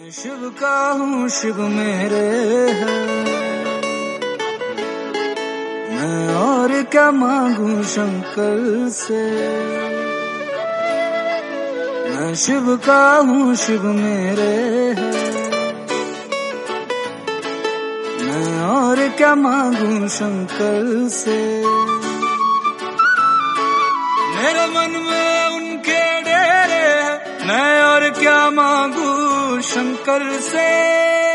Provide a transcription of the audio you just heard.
मैं शिव का हूँ, शिव मेरे है। मैं और क्या मांगू शंकर से। मैं शिव का हूँ, शिव मेरे है। मैं और क्या मांगू शंकर से। मेरे मन में उनके डेरे हैं, मैं और क्या मांगू शंकर से।